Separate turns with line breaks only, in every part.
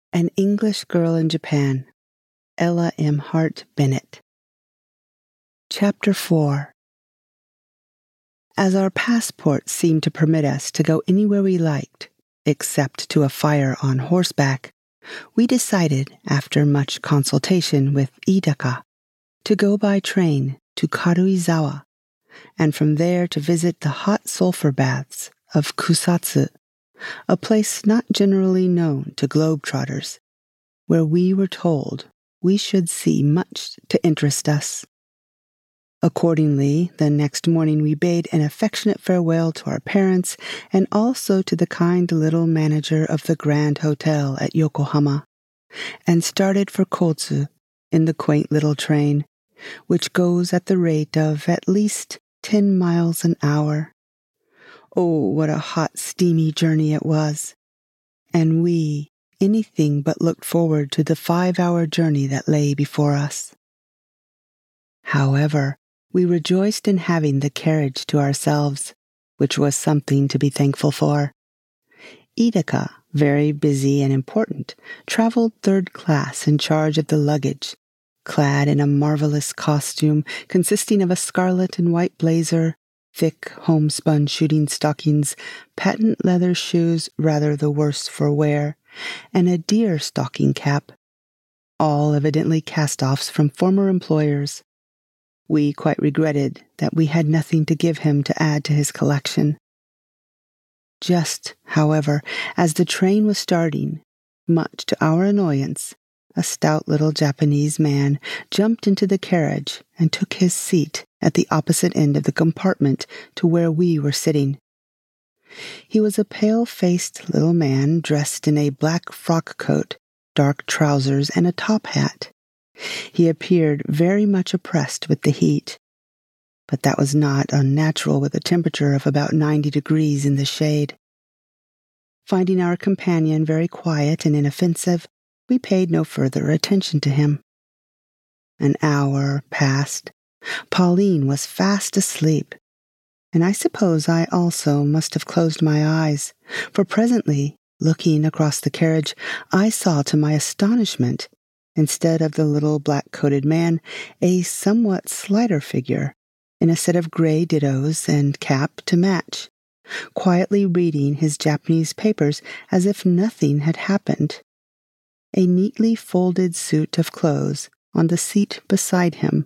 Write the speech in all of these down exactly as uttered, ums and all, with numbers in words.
An English Girl in Japan, Ella M. Hart Bennett. Chapter four. As our passports seemed to permit us to go anywhere we liked, except to a fire on horseback, we decided, after much consultation with Idaka, to go by train to Karuizawa, and from there to visit the hot sulfur baths of Kusatsu, a place not generally known to globetrotters, where we were told we should see much to interest us. Accordingly, the next morning we bade an affectionate farewell to our parents and also to the kind little manager of the Grand Hotel at Yokohama, and started for Kotsu in the quaint little train, which goes at the rate of at least ten miles an hour. Oh, what a hot, steamy journey it was! And we anything but looked forward to the five-hour journey that lay before us. However, we rejoiced in having the carriage to ourselves, which was something to be thankful for. Idaka, very busy and important, traveled third class in charge of the luggage, clad in a marvelous costume consisting of a scarlet and white blazer, thick homespun shooting stockings, patent leather shoes rather the worse for wear, and a deer stocking cap, all evidently cast-offs from former employers. We quite regretted that we had nothing to give him to add to his collection. Just, however, as the train was starting, much to our annoyance, a stout little Japanese man jumped into the carriage and took his seat at the opposite end of the compartment to where we were sitting. He was a pale-faced little man dressed in a black frock coat, dark trousers, and a top hat. He appeared very much oppressed with the heat, but that was not unnatural with a temperature of about ninety degrees in the shade. Finding our companion very quiet and inoffensive, we paid no further attention to him. An hour passed. Pauline was fast asleep, and I suppose I also must have closed my eyes, for presently, looking across the carriage, I saw to my astonishment, instead of the little black-coated man, a somewhat slighter figure, in a set of gray dittos and cap to match, quietly reading his Japanese papers as if nothing had happened. A neatly folded suit of clothes on the seat beside him.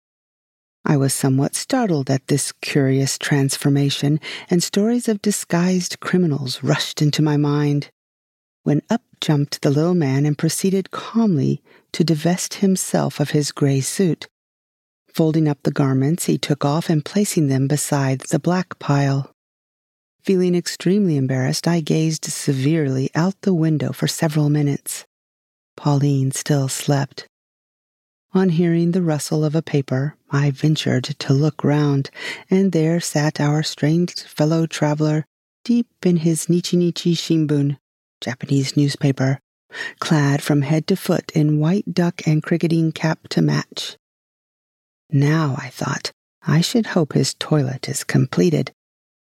I was somewhat startled at this curious transformation, and stories of disguised criminals rushed into my mind, when up jumped the little man and proceeded calmly to divest himself of his gray suit. Folding up the garments, he took off and placing them beside the black pile. Feeling extremely embarrassed, I gazed severely out the window for several minutes. Pauline still slept. On hearing the rustle of a paper, I ventured to look round, and there sat our strange fellow traveler, deep in his Nichi-Nichi Shimbun, Japanese newspaper, clad from head to foot in white duck and cricketing cap to match. Now, I thought, I should hope his toilet is completed.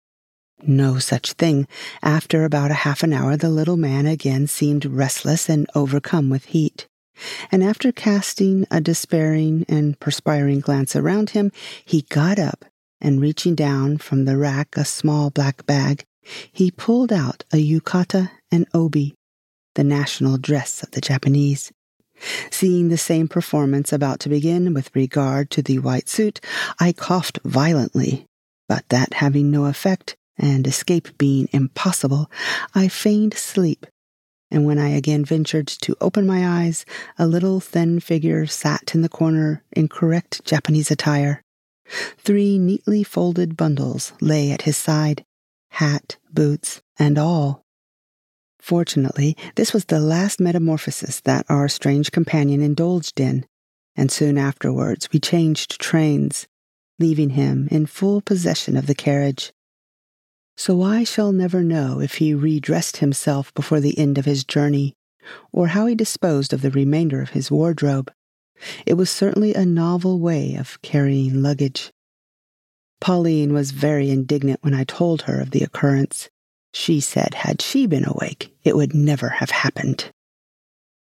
No such thing. After about a half an hour, the little man again seemed restless and overcome with heat, and after casting a despairing and perspiring glance around him, he got up, and reaching down from the rack a small black bag, he pulled out a yukata and obi, the national dress of the Japanese. Seeing the same performance about to begin with regard to the white suit, I coughed violently, but that having no effect, and escape being impossible, I feigned sleep, and when I again ventured to open my eyes, a little thin figure sat in the corner in correct Japanese attire. Three neatly folded bundles lay at his side, hat, boots, and all. Fortunately, this was the last metamorphosis that our strange companion indulged in, and soon afterwards we changed trains, leaving him in full possession of the carriage. So I shall never know if he redressed himself before the end of his journey, or how he disposed of the remainder of his wardrobe. It was certainly a novel way of carrying luggage. Pauline was very indignant when I told her of the occurrence. She said had she been awake, it would never have happened.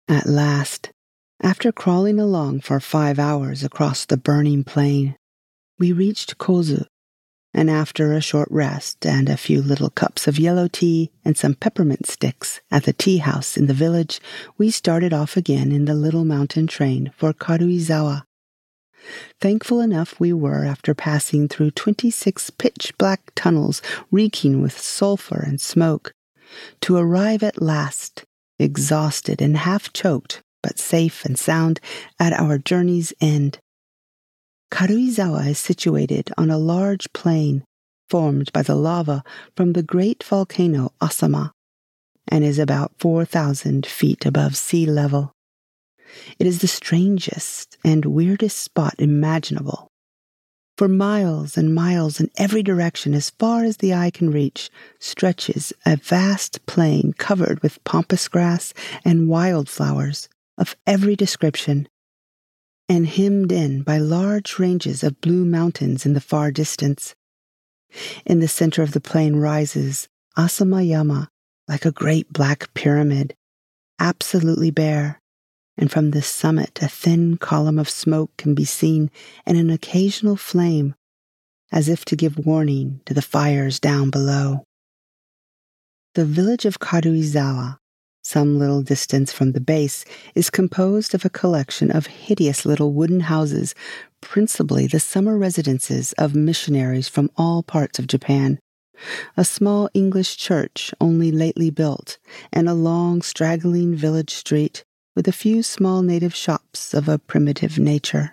At last, after crawling along for five hours across the burning plain, we reached Kozu, and after a short rest and a few little cups of yellow tea and some peppermint sticks at the tea house in the village, we started off again in the little mountain train for Karuizawa. Thankful enough we were, after passing through twenty-six pitch-black tunnels reeking with sulfur and smoke, to arrive at last, exhausted and half-choked, but safe and sound, at our journey's end. Karuizawa is situated on a large plain formed by the lava from the great volcano Asama, and is about four thousand feet above sea level. It is the strangest and weirdest spot imaginable. For miles and miles in every direction, as far as the eye can reach, stretches a vast plain covered with pampas grass and wildflowers of every description, and hemmed in by large ranges of blue mountains in the far distance. In the center of the plain rises Asamayama, like a great black pyramid, absolutely bare, and from the summit a thin column of smoke can be seen and an occasional flame, as if to give warning to the fires down below. The village of Karuizawa, some little distance from the base, is composed of a collection of hideous little wooden houses, principally the summer residences of missionaries from all parts of Japan, a small English church only lately built, and a long straggling village street with a few small native shops of a primitive nature.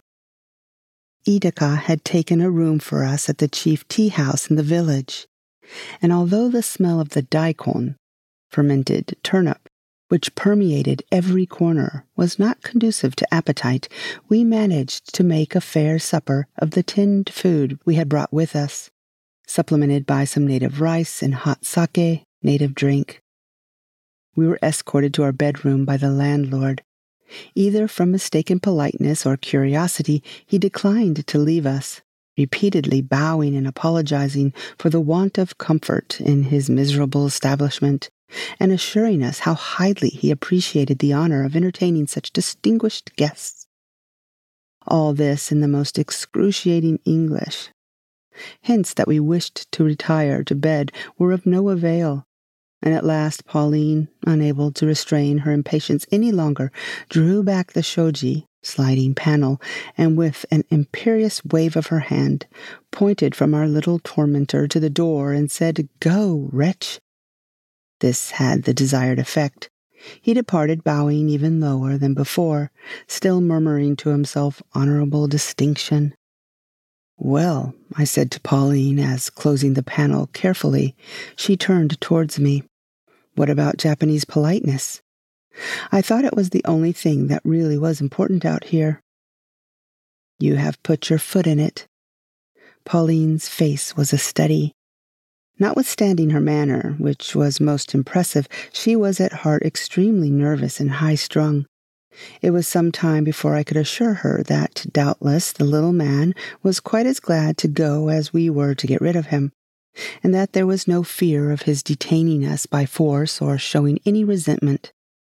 Idaka had taken a room for us at the chief tea house in the village, and although the smell of the daikon, fermented turnip, which permeated every corner, was not conducive to appetite, we managed to make a fair supper of the tinned food we had brought with us, supplemented by some native rice and hot sake, native drink. We were escorted to our bedroom by the landlord. Either from mistaken politeness or curiosity, he declined to leave us, repeatedly bowing and apologizing for the want of comfort in his miserable establishment, and assuring us how highly he appreciated the honor of entertaining such distinguished guests. All this in the most excruciating English. Hints that we wished to retire to bed were of no avail, and at last Pauline, unable to restrain her impatience any longer, drew back the shoji, sliding panel, and with an imperious wave of her hand, pointed from our little tormentor to the door and said, "Go, wretch!" This had the desired effect. He departed bowing even lower than before, still murmuring to himself honorable distinction. "Well," I said to Pauline as, closing the panel carefully, she turned towards me, "what about Japanese politeness? I thought it was the only thing that really was important out here." "You have put your foot in it." Pauline's face was a study. Notwithstanding her manner, which was most impressive, she was at heart extremely nervous and high-strung. It was some time before I could assure her that, doubtless, the little man was quite as glad to go as we were to get rid of him, and that there was no fear of his detaining us by force or showing any resentment.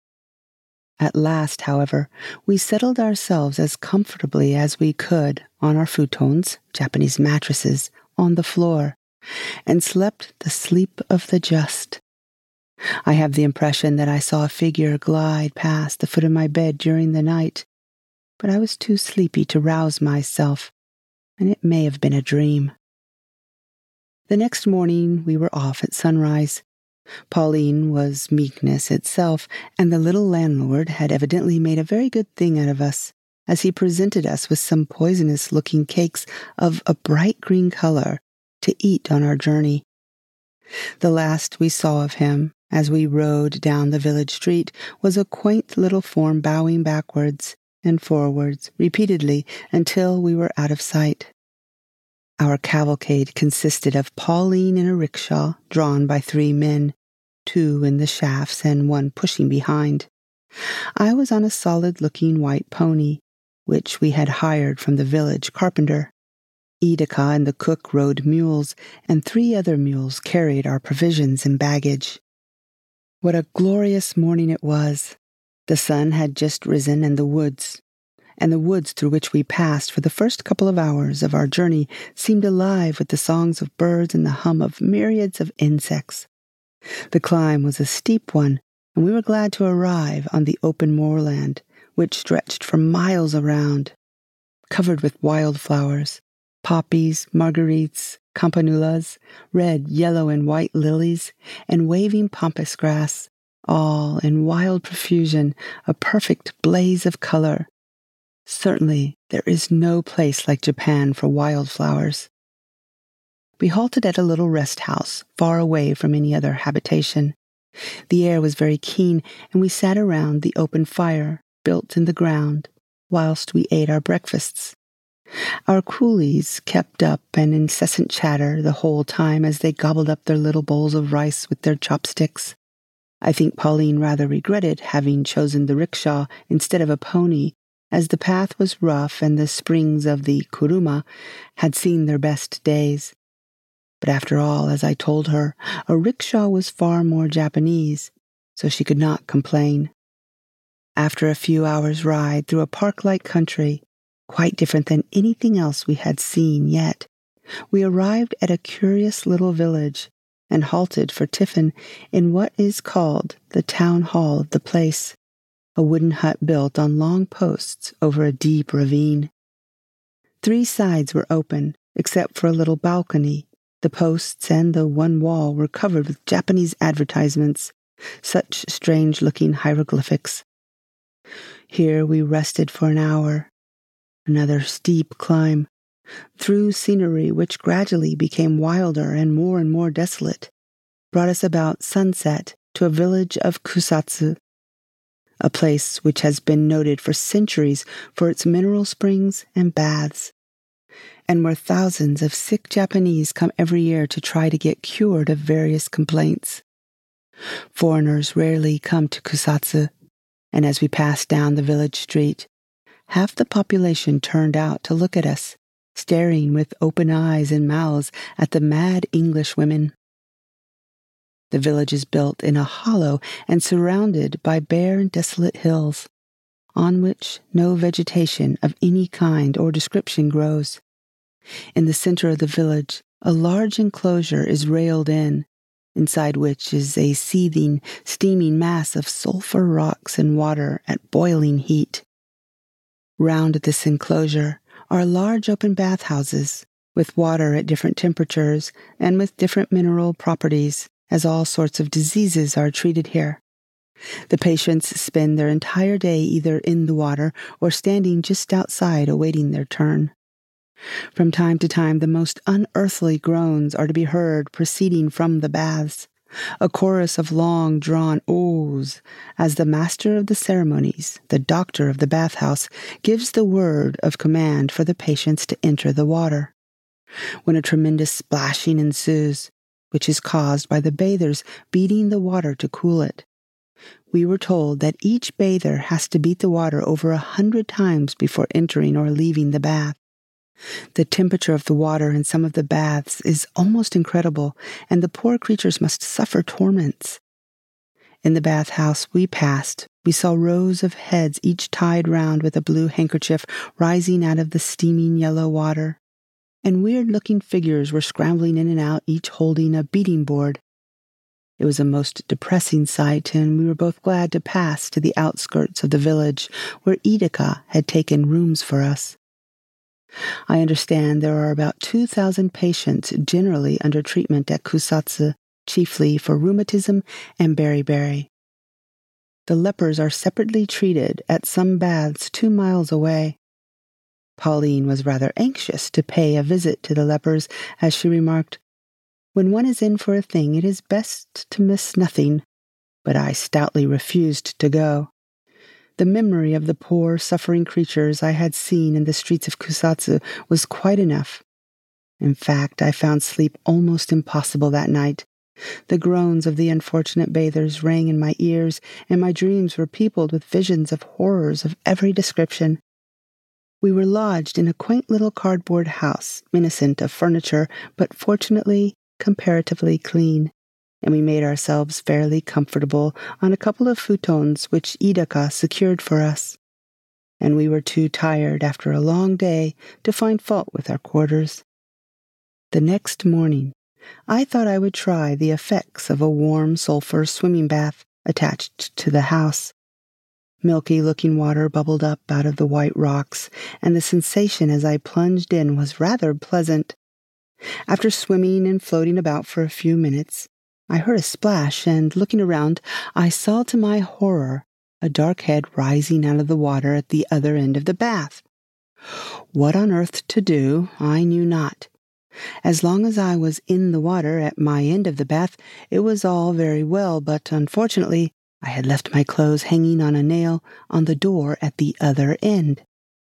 At last, however, we settled ourselves as comfortably as we could on our futons, Japanese mattresses, on the floor, and slept the sleep of the just. I have the impression that I saw a figure glide past the foot of my bed during the night, but I was too sleepy to rouse myself, and it may have been a dream. The next morning we were off at sunrise. Pauline was meekness itself, and the little landlord had evidently made a very good thing out of us, as he presented us with some poisonous-looking cakes of a bright green color to eat on our journey. The last we saw of him, as we rode down the village street, was a quaint little form bowing backwards and forwards repeatedly until we were out of sight. Our cavalcade consisted of Pauline in a rickshaw drawn by three men, two in the shafts and one pushing behind. I was on a solid-looking white pony, which we had hired from the village carpenter. Idaka and the cook rode mules, and three other mules carried our provisions and baggage. What a glorious morning it was! The sun had just risen, and the woods, and the woods through which we passed for the first couple of hours of our journey seemed alive with the songs of birds and the hum of myriads of insects. The climb was a steep one, and we were glad to arrive on the open moorland, which stretched for miles around, covered with wildflowers, poppies, marguerites, campanulas, red, yellow, and white lilies, and waving pampas grass, all in wild profusion, a perfect blaze of color. Certainly, there is no place like Japan for wildflowers. We halted at a little rest house, far away from any other habitation. The air was very keen, and we sat around the open fire, built in the ground, whilst we ate our breakfasts. Our coolies kept up an incessant chatter the whole time as they gobbled up their little bowls of rice with their chopsticks. I think Pauline rather regretted having chosen the rickshaw instead of a pony, as the path was rough and the springs of the kuruma had seen their best days. But after all, as I told her, a rickshaw was far more Japanese, so she could not complain. After a few hours' ride through a park-like country, quite different than anything else we had seen yet, we arrived at a curious little village and halted for tiffin in what is called the town hall of the place, a wooden hut built on long posts over a deep ravine. Three sides were open, except for a little balcony. The posts and the one wall were covered with Japanese advertisements, such strange-looking hieroglyphics. Here we rested for an hour. Another steep climb, through scenery which gradually became wilder and more and more desolate, brought us about sunset to a village of Kusatsu, a place which has been noted for centuries for its mineral springs and baths, and where thousands of sick Japanese come every year to try to get cured of various complaints. Foreigners rarely come to Kusatsu, and as we passed down the village street, half the population turned out to look at us, staring with open eyes and mouths at the mad English women. The village is built in a hollow and surrounded by bare and desolate hills, on which no vegetation of any kind or description grows. In the center of the village, a large enclosure is railed in, inside which is a seething, steaming mass of sulfur rocks and water at boiling heat. Round this enclosure are large open bathhouses, with water at different temperatures and with different mineral properties, as all sorts of diseases are treated here. The patients spend their entire day either in the water or standing just outside awaiting their turn. From time to time, the most unearthly groans are to be heard proceeding from the baths, a chorus of long-drawn ohs, as the master of the ceremonies, the doctor of the bathhouse, gives the word of command for the patients to enter the water. When a tremendous splashing ensues, which is caused by the bathers beating the water to cool it. We were told that each bather has to beat the water over a hundred times before entering or leaving the bath. The temperature of the water in some of the baths is almost incredible, and the poor creatures must suffer torments. In the bathhouse we passed, we saw rows of heads each tied round with a blue handkerchief rising out of the steaming yellow water, and weird-looking figures were scrambling in and out, each holding a beating board. It was a most depressing sight, and we were both glad to pass to the outskirts of the village, where Ideka had taken rooms for us. I understand there are about two thousand patients generally under treatment at Kusatsu, chiefly for rheumatism and beriberi. The lepers are separately treated at some baths two miles away. Pauline was rather anxious to pay a visit to the lepers, as she remarked, "When one is in for a thing, it is best to miss nothing," but I stoutly refused to go. The memory of the poor, suffering creatures I had seen in the streets of Kusatsu was quite enough. In fact, I found sleep almost impossible that night. The groans of the unfortunate bathers rang in my ears, and my dreams were peopled with visions of horrors of every description. We were lodged in a quaint little cardboard house, innocent of furniture, but fortunately comparatively clean. and we made ourselves fairly comfortable on a couple of futons which Idaka secured for us. And we were too tired after a long day to find fault with our quarters. The next morning, I thought I would try the effects of a warm sulfur swimming bath attached to the house. Milky-looking water bubbled up out of the white rocks, and the sensation as I plunged in was rather pleasant. After swimming and floating about for a few minutes, I heard a splash, and looking around, I saw to my horror a dark head rising out of the water at the other end of the bath. What on earth to do, I knew not. As long as I was in the water at my end of the bath, it was all very well, but unfortunately, I had left my clothes hanging on a nail on the door at the other end.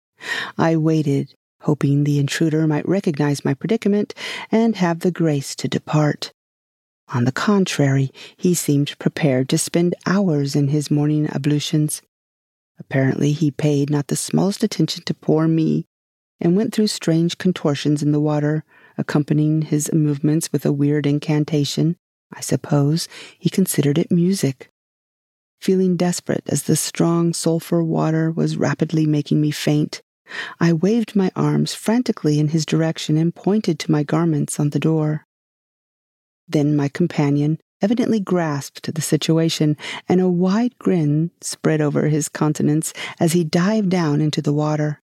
I waited, hoping the intruder might recognize my predicament and have the grace to depart. On the contrary, he seemed prepared to spend hours in his morning ablutions. Apparently, he paid not the smallest attention to poor me, and went through strange contortions in the water, accompanying his movements with a weird incantation. I suppose he considered it music. Feeling desperate as the strong sulphur water was rapidly making me faint, I waved my arms frantically in his direction and pointed to my garments on the door. Then my companion evidently grasped the situation, and a wide grin spread over his countenance as he dived down into the water.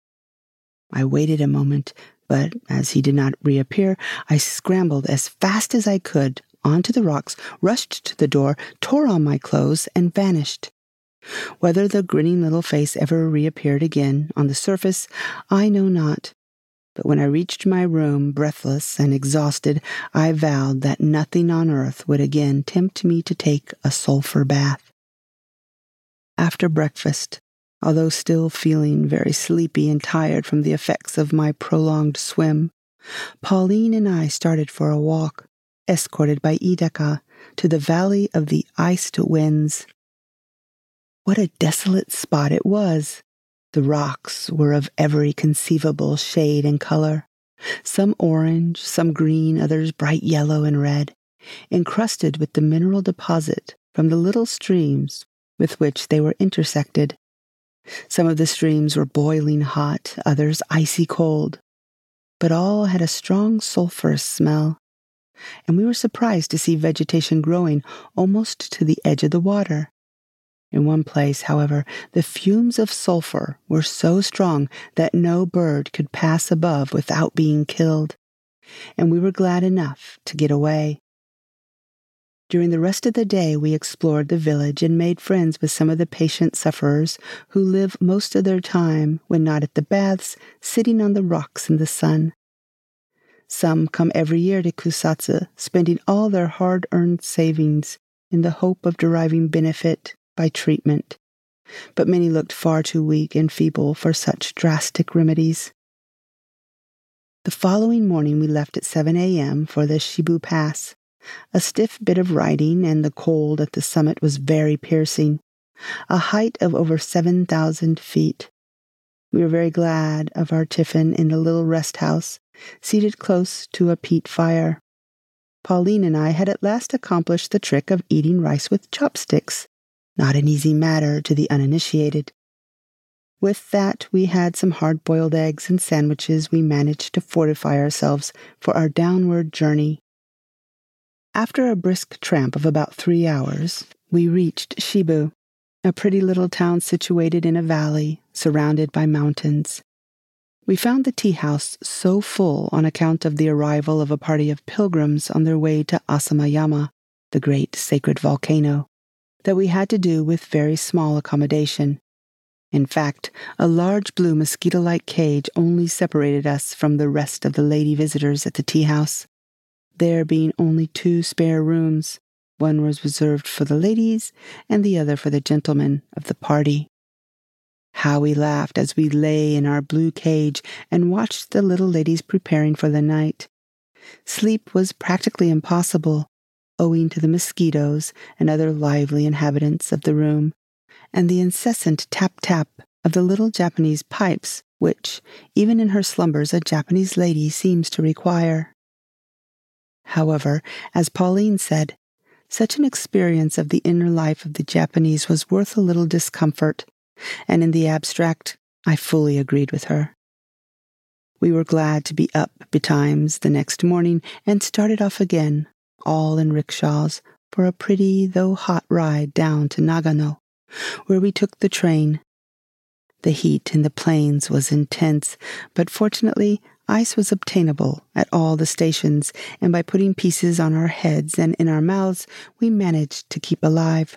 I waited a moment, but as he did not reappear, I scrambled as fast as I could onto the rocks, rushed to the door, tore on my clothes, and vanished. Whether the grinning little face ever reappeared again on the surface, I know not. But when I reached my room, breathless and exhausted, I vowed that nothing on earth would again tempt me to take a sulphur bath. After breakfast, although still feeling very sleepy and tired from the effects of my prolonged swim, Pauline and I started for a walk, escorted by Idaka, to the Valley of the Iced Winds. What a desolate spot it was! The rocks were of every conceivable shade and color, some orange, some green, others bright yellow and red, encrusted with the mineral deposit from the little streams with which they were intersected. Some of the streams were boiling hot, others icy cold, but all had a strong sulphurous smell, and we were surprised to see vegetation growing almost to the edge of the water. In one place, however, the fumes of sulphur were so strong that no bird could pass above without being killed, and we were glad enough to get away. During the rest of the day, we explored the village and made friends with some of the patient sufferers who live most of their time, when not at the baths, sitting on the rocks in the sun. Some come every year to Kusatsu, spending all their hard-earned savings in the hope of deriving benefit by treatment, but many looked far too weak and feeble for such drastic remedies. The following morning we left at seven a.m. for the Shibu Pass. A stiff bit of riding, and the cold at the summit was very piercing, a height of over seven thousand feet. We were very glad of our tiffin in the little rest house, seated close to a peat fire. Pauline and I had at last accomplished the trick of eating rice with chopsticks, not an easy matter to the uninitiated. With that, we had some hard-boiled eggs and sandwiches we managed to fortify ourselves for our downward journey. After a brisk tramp of about three hours, we reached Shibu, a pretty little town situated in a valley surrounded by mountains. We found the tea-house so full on account of the arrival of a party of pilgrims on their way to Asamayama, the great sacred volcano, that we had to do with very small accommodation. In fact, a large blue mosquito-like cage only separated us from the rest of the lady visitors at the tea-house. There being only two spare rooms, one was reserved for the ladies and the other for the gentlemen of the party. How we laughed as we lay in our blue cage and watched the little ladies preparing for the night. Sleep was practically impossible, owing to the mosquitoes and other lively inhabitants of the room, and the incessant tap-tap of the little Japanese pipes which, even in her slumbers, a Japanese lady seems to require. However, as Pauline said, Such an experience of the inner life of the Japanese was worth a little discomfort, and in the abstract, I fully agreed with her. We were glad to be up betimes the next morning and started off again, all in rickshaws, for a pretty though hot ride down to Nagano, where we took the train. The heat in the plains was intense, but fortunately ice was obtainable at all the stations, and by putting pieces on our heads and in our mouths, we managed to keep alive.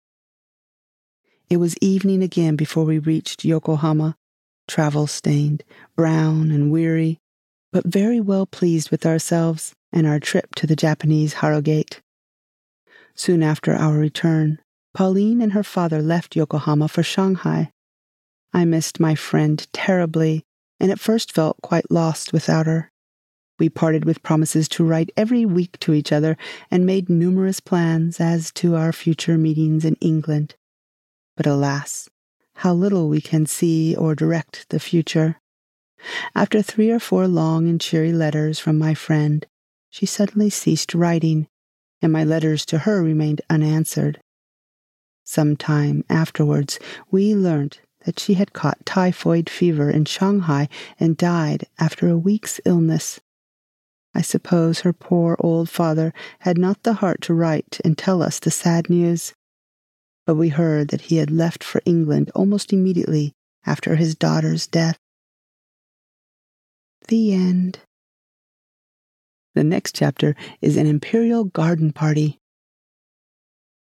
It was evening again before we reached Yokohama, travel-stained, brown and weary, but very well pleased with ourselves and our trip to the Japanese Harrogate. Soon after our return, Pauline and her father left Yokohama for Shanghai. I missed my friend terribly, and at first felt quite lost without her. We parted with promises to write every week to each other and made numerous plans as to our future meetings in England. But alas, how little we can see or direct the future. After three or four long and cheery letters from my friend, she suddenly ceased writing, and my letters to her remained unanswered. Some time afterwards, we learnt that she had caught typhoid fever in Shanghai and died after a week's illness. I suppose her poor old father had not the heart to write and tell us the sad news, but we heard that he had left for England almost immediately after his daughter's death. The end. The next chapter is an imperial garden party.